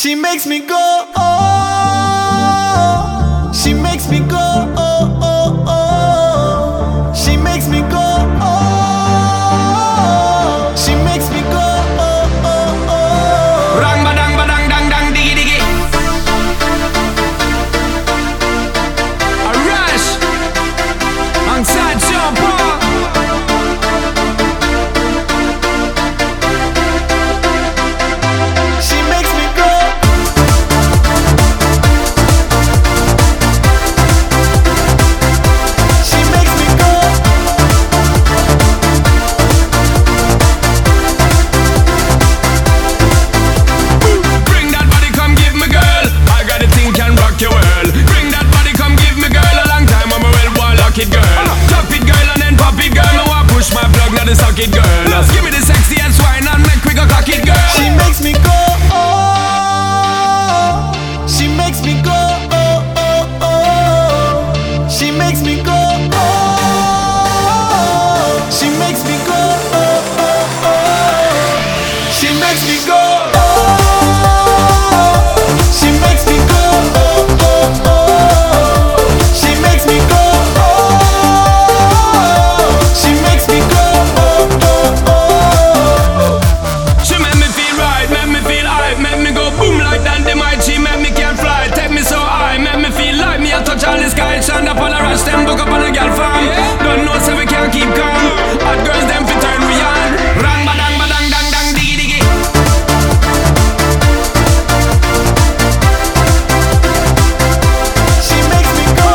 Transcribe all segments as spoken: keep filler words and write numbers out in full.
She makes me go, oh. She makes me go, oh, oh, oh. She makes me go, oh. She makes me go, oh, oh, oh. Rang badang badang dang dang diggy diggy. A rush alongside Sean Paul. She makes me go. She makes me go. Bring that body, come give me, girl. I got a thing can rock your world. Bring that body, come give me, girl. A long time I'm a well one lock it, girl. Drop it, girl, and then pop it, girl. I want push my plug, now the socket, girl. Give me the sexy and swine and make we go cock it, girl. She makes me go, oh. She makes me go, oh, oh, oh. She makes me go, oh. She makes me go, oh, oh, oh. She makes me go, oh. She makes me go, oh, oh, oh. She makes me go, oh. She makes me go, oh, oh, oh. She make me feel right, make me feel hype, make me go boom like dynamite. She make me can fly, take me so high, make me feel like me a touch all the sky. Shine up on a rush, them book up on a girl farm. Don't know so we can't keep calm. Hot girls them fi turn we on. Rang badang badang dang dang diggy diggy. She makes me go.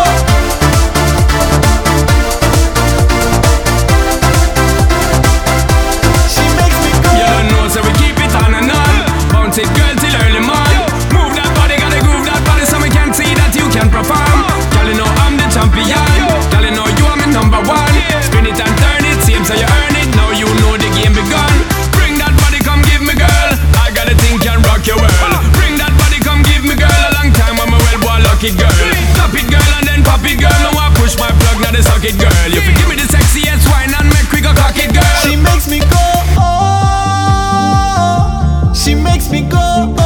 She makes me go. You don't know so we keep it on and on. Bounce it girl till early morning. Move that body, gotta groove that body so we can see that you can perform. Girl you know I'm the champion. Girl you know you are my number one. Spin it and turn it, seems so you earn it. Now you know the game begun. Bring that body, come give me, girl. I got a thing can rock your world. Bring that body, come give me, girl. A long time I'm a well boy lock it, girl. Clap it, girl, and then pop it, girl. Now I push my plug, now the socket, girl. You fi give me the sexiest wine and make we go cock it, girl. She makes me go, oh. She makes me go,